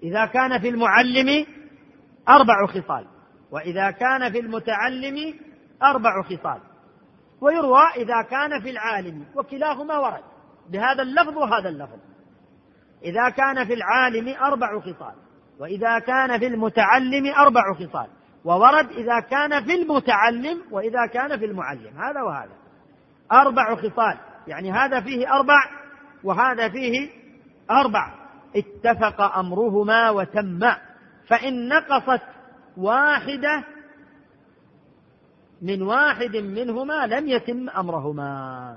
إذا كان في المعلم 4 خصال، وإذا كان في المتعلم 4 خصال، ويروى إذا كان في العالم، وكلاهما ورد بهذا اللفظ وهذا اللفظ. إذا كان في العالم 4 خصال، وإذا كان في المتعلم 4 خصال، وورد إذا كان في المتعلم وإذا كان في المعلم، هذا وهذا 4 خصال، يعني هذا فيه 4 وهذا فيه 4، اتفق أمرهما وتم. فإن نقصت واحدة من واحد منهما لم يتم أمرهما.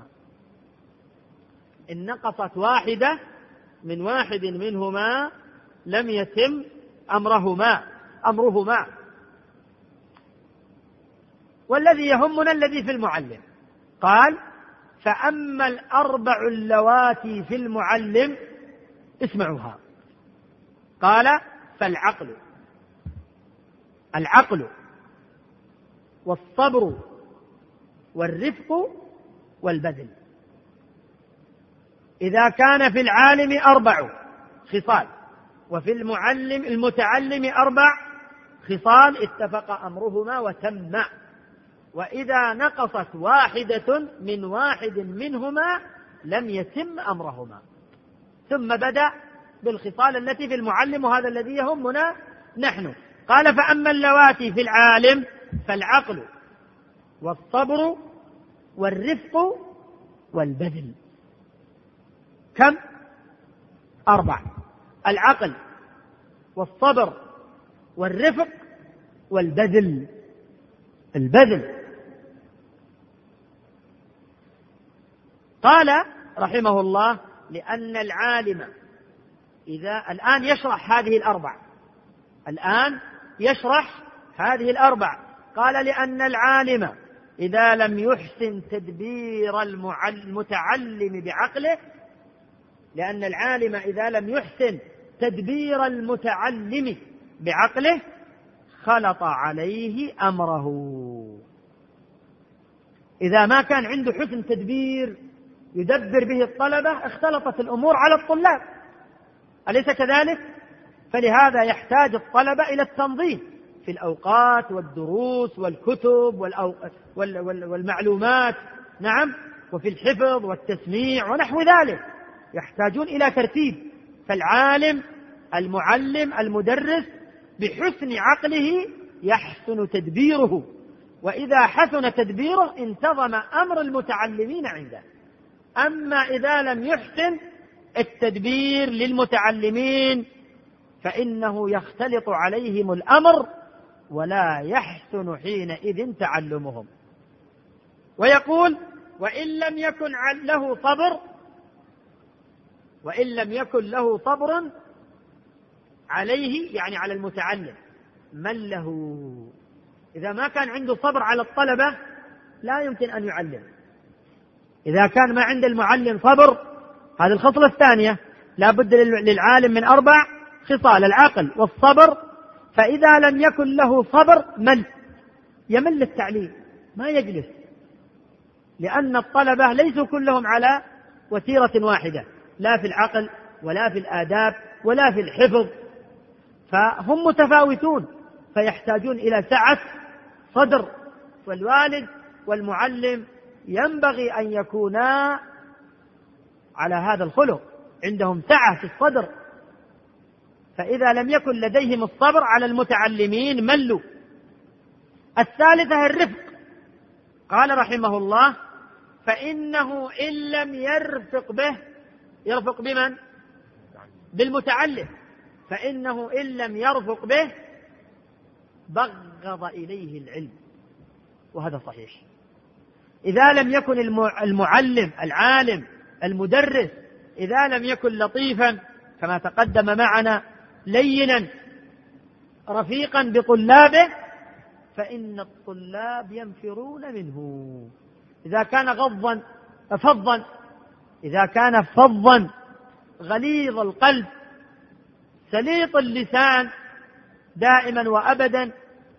إن نقصت واحدة من واحد منهما لم يتم أمرهما. والذي يهمنا الذي في المعلم. قال: فأما 4 اللواتي في المعلم، اسمعوها. قال: العقل والصبر والرفق والبذل. إذا كان في العالم 4 خصال وفي المتعلم 4 خصال، اتفق أمرهما وتم. وإذا نقصت واحدة من واحد منهما لم يتم أمرهما. ثم بدأ بالخصال التي في المعلم، وهذا الذي يهمنا نحن. قال: فأما اللواتي في العالم فالعقل والصبر والرفق والبذل. كم؟ 4: العقل والصبر والرفق والبذل. البذل. قال رحمه الله: لأن العالم الآن يشرح هذه الأربع. قال: لأن العالم إذا لم يحسن تدبير المتعلم بعقله، لأن العالم إذا لم يحسن تدبير المتعلم بعقله خلط عليه أمره. إذا ما كان عنده حسن تدبير يدبر به الطلبة اختلطت الأمور على الطلاب، أليس كذلك؟ فلهذا يحتاج الطلبة إلى التنظيم في الأوقات والدروس والكتب والمعلومات، نعم، وفي الحفظ والتسميع ونحو ذلك، يحتاجون إلى ترتيب. فالعالم المعلم المدرس بحسن عقله يحسن تدبيره، وإذا حسن تدبيره انتظم أمر المتعلمين عنده. أما إذا لم يحسن التدبير للمتعلمين فإنه يختلط عليهم الأمر ولا يحسن حينئذ تعلمهم. ويقول: وإن لم يكن له صبر عليه، يعني على المتعلم، من له. إذا ما كان عنده صبر على الطلبة لا يمكن أن يعلم. إذا كان ما عند المعلم صبر، هذه الخصلة الثانية، لا بد للعالم من 4 خصال: العقل والصبر. فإذا لم يكن له صبر يمل التعليم، ما يجلس، لأن الطلبة ليسوا كلهم على وتيرة واحدة، لا في العقل ولا في الآداب ولا في الحفظ، فهم متفاوتون، فيحتاجون إلى سعة صدر. والوالد والمعلم ينبغي أن يكونا على هذا الخلق، عندهم سعة في الصدر. فإذا لم يكن لديهم الصبر على المتعلمين ملوا. الثالثة الرفق. قال رحمه الله: فإنه إن لم يرفق بمن؟ بالمتعلم. فإنه إن لم يرفق به بغض إليه العلم، وهذا صحيح. إذا لم يكن المعلم العالم المدرس إذا لم يكن لطيفا كما تقدم معنا، لينا رفيقا بطلابه، فإن الطلاب ينفرون منه. إذا كان فظا غليظ القلب سليط اللسان دائما وأبدا،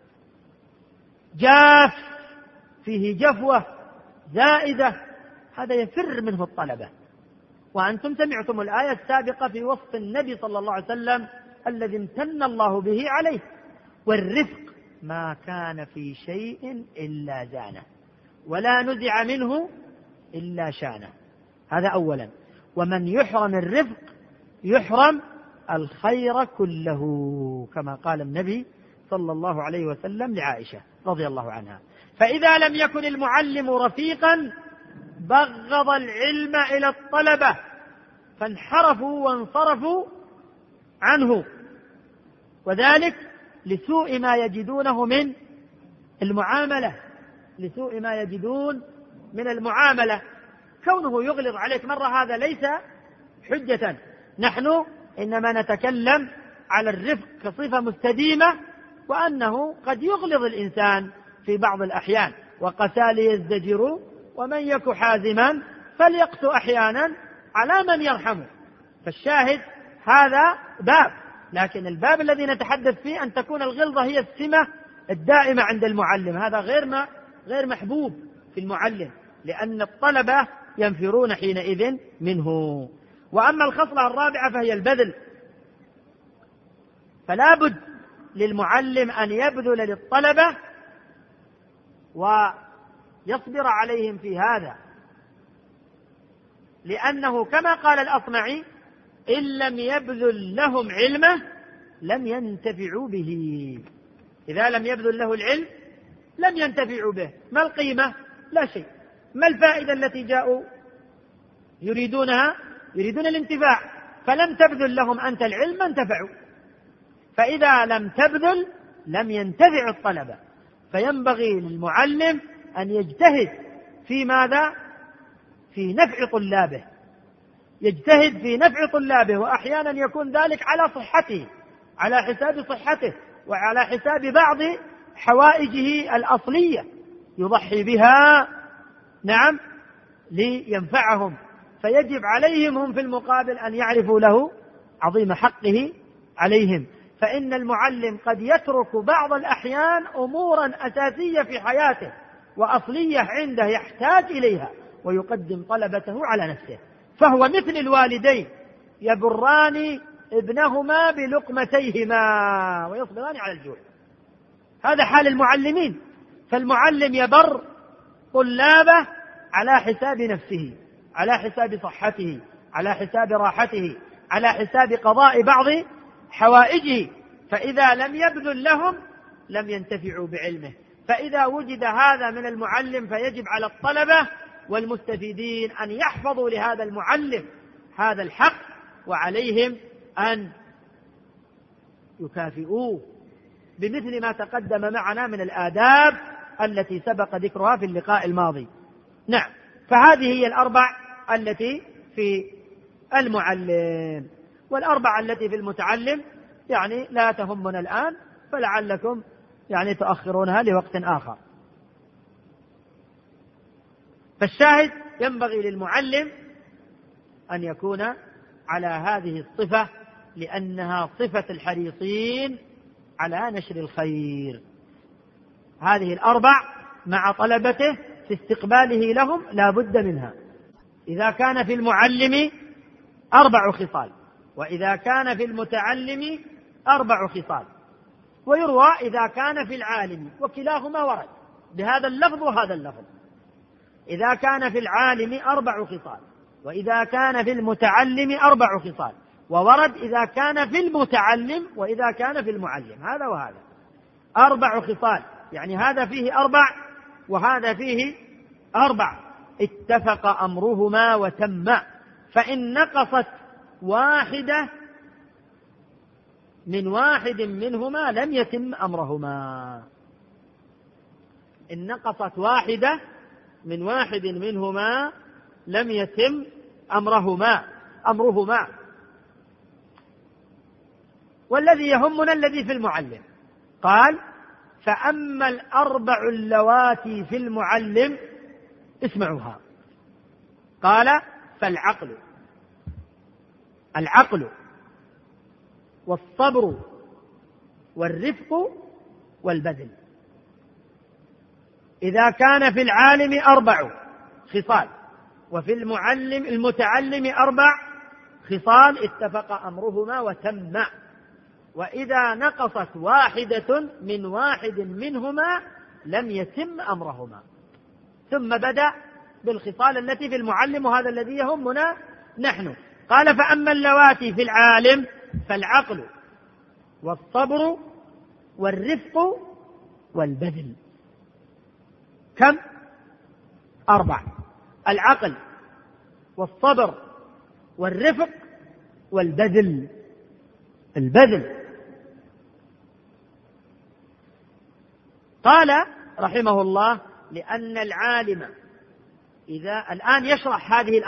جاف فيه جفوة زائدة، هذا يفر منه الطلبة. وأنتم سمعتم الآية السابقة في وصف النبي صلى الله عليه وسلم الذي امتن الله به عليه. والرفق ما كان في شيء إلا زانه ولا نزع منه إلا شانه. هذا أولا. ومن يحرم الرفق يحرم الخير كله، كما قال النبي صلى الله عليه وسلم لعائشة رضي الله عنها. فإذا لم يكن المعلم رفيقا بغض العلم إلى الطلبة فانحرفوا وانصرفوا عنه، وذلك لسوء ما يجدونه من المعاملة، لسوء ما يجدون من المعاملة. كونه يغلظ عليك مرة هذا ليس حجة، نحن إنما نتكلم على الرفق كصفة مستديمة، وأنه قد يغلظ الإنسان في بعض الأحيان. وقسى ليزدجروا ومن يك حازما فليقس أحيانا على من يرحمه. فالشاهد هذا باب، لكن الباب الذي نتحدث فيه أن تكون الغلظة هي السمة الدائمة عند المعلم، هذا غير محبوب في المعلم، لأن الطلبة ينفرون حينئذ منه. وأما الخصلة الرابعة فهي البذل، فلا بد للمعلم أن يبذل للطلبة ويصبر عليهم في هذا، لأنه كما قال الأصمعي: إن لم يبذل لهم علمه لم ينتفعوا به. إذا لم يبذل له العلم لم ينتفعوا به. ما القيمة؟ لا شيء. ما الفائدة التي جاءوا يريدونها؟ يريدون الانتفاع، فلم تبذل لهم أنت العلم ما انتفعوا. فإذا لم تبذل لم ينتفع الطلبة. فينبغي للمعلم أن يجتهد في ماذا؟ في نفع طلابه، يجتهد في نفع طلابه، وأحيانا يكون ذلك على صحته، على حساب صحته، وعلى حساب بعض حوائجه الأصلية يضحي بها، نعم، لينفعهم. فيجب عليهم هم في المقابل أن يعرفوا له عظيم حقه عليهم. فإن المعلم قد يترك بعض الأحيان أمورا أساسية في حياته وأصلية عنده يحتاج إليها، ويقدم طلبته على نفسه. فهو مثل الوالدين يبران ابنهما بلقمتيهما ويصبران على الجوع. هذا حال المعلمين. فالمعلم يبر طلابه على حساب نفسه، على حساب صحته، على حساب راحته، على حساب قضاء بعض حوائجه. فإذا لم يبذل لهم لم ينتفعوا بعلمه. فإذا وجد هذا من المعلم فيجب على الطلبة والمستفيدين أن يحفظوا لهذا المعلم هذا الحق، وعليهم أن يكافئوه بمثل ما تقدم معنا من الآداب التي سبق ذكرها في اللقاء الماضي. نعم، فهذه هي الأربع التي في المعلم. والأربع التي في المتعلم يعني لا تهمنا الآن، فلعلكم يعني تؤخرونها لوقت آخر. فالشاهد ينبغي للمعلم أن يكون على هذه الصفة، لأنها صفة الحريصين على نشر الخير. هذه الأربع مع طلبته في استقباله لهم لا بد منها. إذا كان في المعلم 4 خصال، وإذا كان في المتعلم 4 خصال، ويروى إذا كان في العالم، وكلاهما ورد بهذا اللفظ وهذا اللفظ. إذا كان في العالم 4 خصال، وإذا كان في المتعلم 4 خصال، وورد إذا كان في المتعلم وإذا كان في المعلم، هذا وهذا 4 خصال، يعني هذا فيه 4 وهذا فيه 4، اتفق أمرهما وتم. فإن نقصت واحدة من واحد منهما لم يتم أمرهما. إن نقصت واحدة من واحد منهما لم يتم أمرهما. والذي يهمنا الذي في المعلم. قال: فأما الأربع اللواتي في المعلم اسمعوها. قال: العقل والصبر والرفق والبذل. إذا كان في العالم 4 خصال وفي المتعلم 4 خصال اتفق أمرهما وتم. وإذا نقصت واحدة من واحد منهما لم يتم أمرهما. ثم بدأ بالخصال التي في المعلم، وهذا الذي يهمنا نحن. قال: فأما اللواتي في العالم فالعقل والصبر والرفق والبذل. كم؟ 4: العقل والصبر والرفق والبذل. البذل. قال رحمه الله: لأن العالم الآن يشرح هذه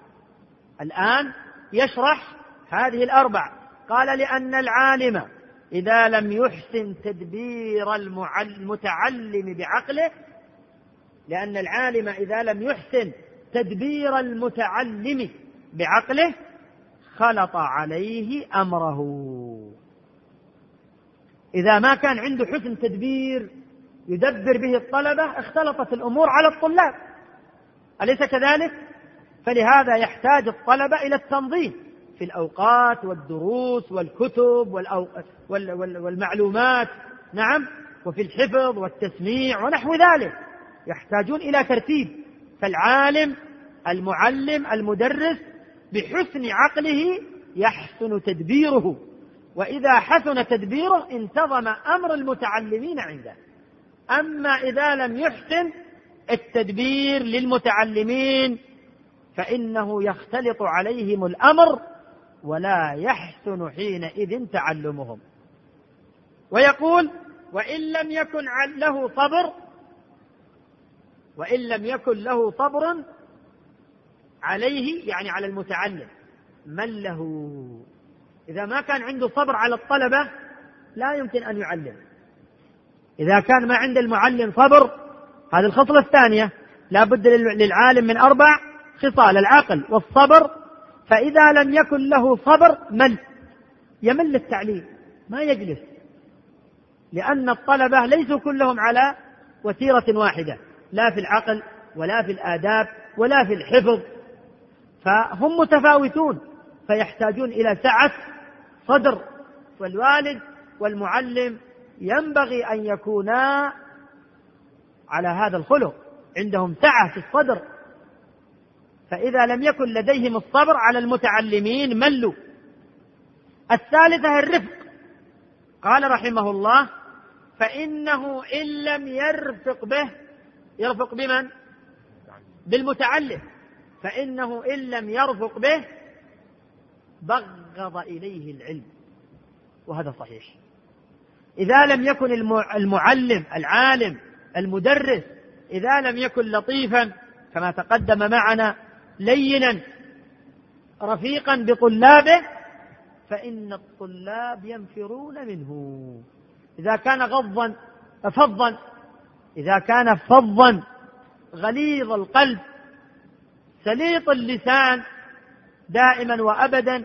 الأربع. قال: لأن العالم إذا لم يحسن تدبير المتعلم بعقله، لأن العالم إذا لم يحسن تدبير المتعلم بعقله خلط عليه أمره. إذا ما كان عنده حسن تدبير يدبر به الطلبة اختلطت الأمور على الطلاب، أليس كذلك؟ فلهذا يحتاج الطلبة إلى التنظيم في الأوقات والدروس والكتب والمعلومات، نعم، وفي الحفظ والتسميع ونحو ذلك، يحتاجون إلى ترتيب. فالعالم المعلم المدرس بحسن عقله يحسن تدبيره، وإذا حسن تدبيره انتظم أمر المتعلمين عنده. أما إذا لم يحسن التدبير للمتعلمين فإنه يختلط عليهم الأمر ولا يحسن حينئذ تعلمهم. ويقول: وإن لم يكن له صبر عليه، يعني على المتعلم، من له. إذا ما كان عنده صبر على الطلبة لا يمكن أن يعلم. إذا كان ما عند المعلم صبر، هذه الخصلة الثانية، لا بد للعالم من 4 خصال: العقل والصبر. فإذا لم يكن له صبر يمل التعليم، ما يجلس، لأن الطلبة ليسوا كلهم على وتيرة واحدة، لا في العقل ولا في الآداب ولا في الحفظ، فهم متفاوتون، فيحتاجون إلى سعة صدر. والوالد والمعلم ينبغي أن يكونا على هذا الخلق، عندهم سعة في الصدر. فإذا لم يكن لديهم الصبر على المتعلمين ملوا. الثالثة الرفق. قال رحمه الله: فإنه إن لم يرفق بمن؟ بالمتعلم. فإنه إن لم يرفق به بغض إليه العلم، وهذا صحيح. إذا لم يكن المعلم العالم المدرس إذا لم يكن لطيفا كما تقدم معنا، لينا رفيقا بطلابه، فإن الطلاب ينفرون منه. إذا كان فظا غليظ القلب سليط اللسان دائما وأبدا،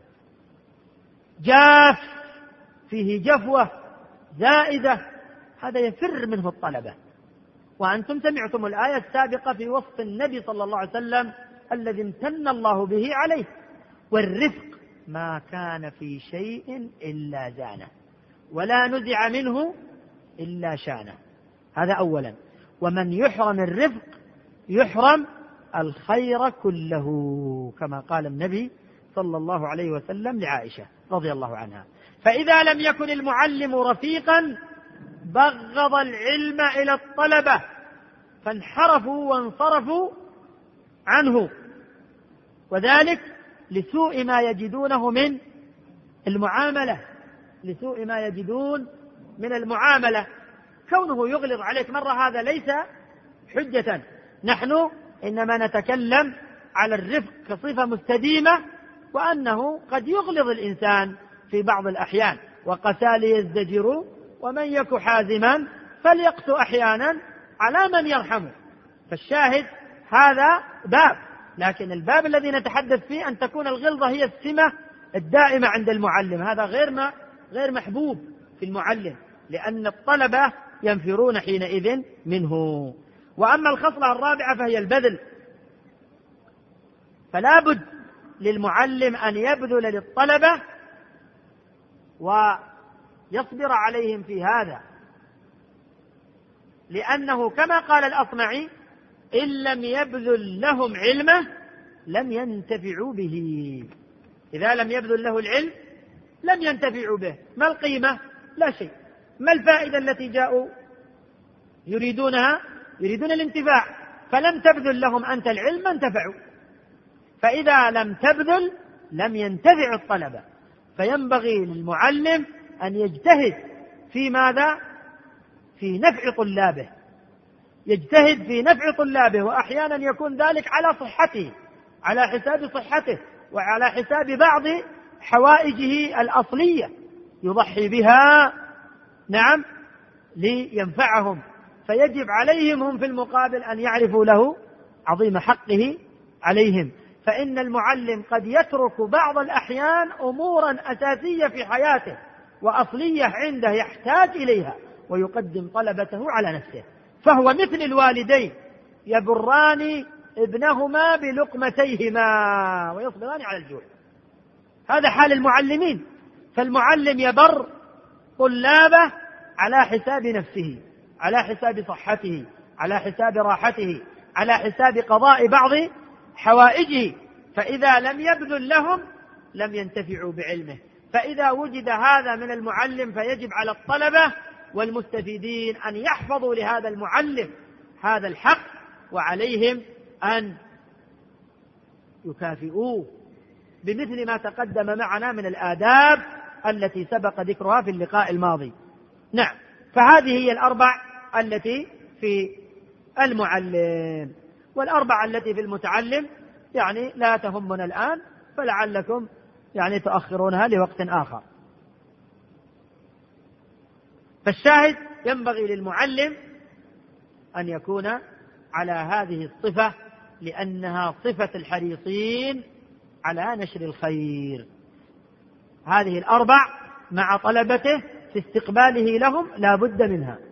جاف فيه جفوة زائدة، هذا يفر منه الطلبة. وأنتم سمعتم الآية السابقة في وصف النبي صلى الله عليه وسلم الذي امتن الله به عليه. والرفق ما كان في شيء إلا زانه، ولا نزع منه إلا شانه. هذا أولا. ومن يحرم الرفق يحرم الخير كله، كما قال النبي صلى الله عليه وسلم لعائشة رضي الله عنها. فإذا لم يكن المعلم رفيقا بغض العلم إلى الطلبة، فانحرفوا وانصرفوا عنه، وذلك لسوء ما يجدونه من المعاملة، كونه يغلظ عليك مرة هذا ليس حجة. نحن إنما نتكلم على الرفق كصفة مستديمة، وأنه قد يغلظ الإنسان في بعض الأحيان. وقسى ليزدجروا ومن يك حازما فليقس أحيانا على من يرحمه. فالشاهد هذا باب، لكن الباب الذي نتحدث فيه أن تكون الغلظة هي السمة الدائمة عند المعلم، هذا غير محبوب في المعلم، لأن الطلبة ينفرون حينئذ منه. وأما الخصلة الرابعة فهي البذل، فلا بد للمعلم أن يبذل للطلبة يصبر عليهم في هذا، لأنه كما قال الأصمعي: إن لم يبذل لهم علمه لم ينتفعوا به. إذا لم يبذل له العلم لم ينتفعوا به. ما القيمة؟ لا شيء. ما الفائدة التي جاءوا يريدونها؟ يريدون الانتفاع، فلم تبذل لهم أنت العلم ما انتفعوا. فإذا لم تبذل لم ينتفع الطلبة. فينبغي للمعلم أن يجتهد في ماذا؟ في نفع طلابه، يجتهد في نفع طلابه، وأحيانا يكون ذلك على صحته، على حساب صحته، وعلى حساب بعض حوائجه الأصلية يضحي بها، نعم، لينفعهم. فيجب عليهم هم في المقابل أن يعرفوا له عظيم حقه عليهم. فإن المعلم قد يترك بعض الأحيان أمورا أساسية في حياته وأصلية عنده يحتاج إليها، ويقدم طلبته على نفسه. فهو مثل الوالدين يبران ابنهما بلقمتيهما ويصبران على الجوع. هذا حال المعلمين. فالمعلم يبر طلابه على حساب نفسه، على حساب صحته، على حساب راحته، على حساب قضاء بعض حوائجه. فإذا لم يبذل لهم لم ينتفعوا بعلمه. فإذا وجد هذا من المعلم فيجب على الطلبة والمستفيدين أن يحفظوا لهذا المعلم هذا الحق، وعليهم أن يكافئوه بمثل ما تقدم معنا من الآداب التي سبق ذكرها في اللقاء الماضي. نعم، فهذه هي الأربع التي في المعلم، والأربع التي في المتعلم يعني لا تهمنا الآن، فلعلكم يعني تؤخرونها لوقت آخر. فالشاهد ينبغي للمعلم أن يكون على هذه الصفة، لأنها صفة الحريصين على نشر الخير. هذه الأربع مع طلبته في استقباله لهم لا بد منها.